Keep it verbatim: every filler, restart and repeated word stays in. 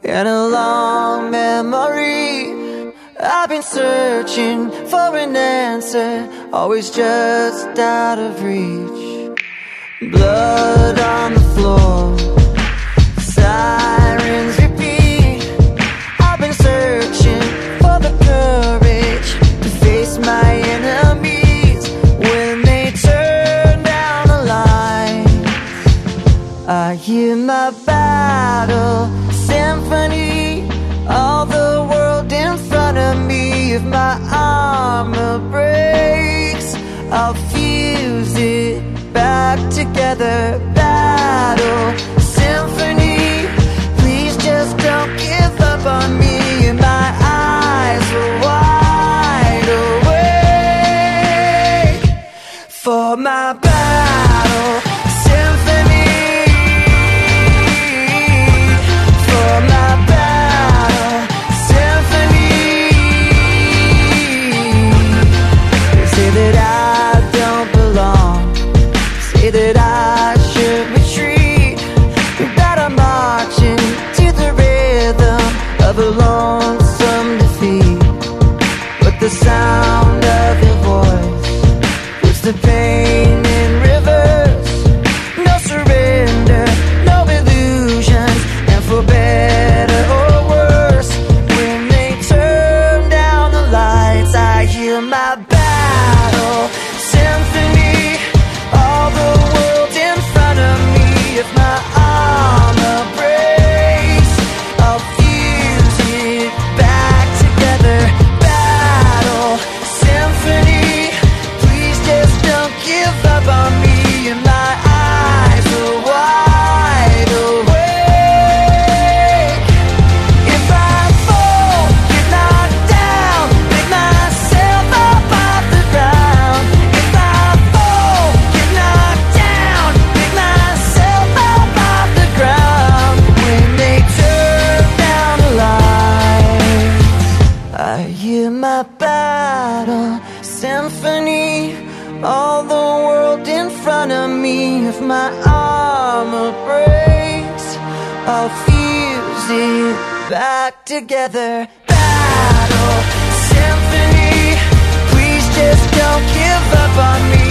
in a long memory. I've been searching for an answer, always just out of reach. Blood on the floor, sirens repeat. I've been searching for the courage to face my enemies when they turn down the lights. I hear my battle symphony, all the world in front of me. If my armor breaks, I'll fuse it back together. Battle symphony, please just don't give up on me. And my eyes are wide awake for my battle symphony, for my battle symphony. They say that I don't belong, say that I should retreat, that I'm marching to the rhythm of a lonesome defeat. But the sound of your voice puts the pain in reverse. No surrender, no illusions, and for better or worse, when they turn down the lights, I hear my battle symphony, all the world in front of me. If my armor breaks, I'll fuse it back together. Battle symphony, please just don't give up on me. And my eyes are wide awake. If I fall, get knocked down, pick myself up off the ground. If I fall, get knocked down, pick myself up off the ground. When they turn down the lights, I hear my battle symphony, all the world in front of me. If my armor breaks, I'll fuse it back together. Battle symphony, please just don't give up on me.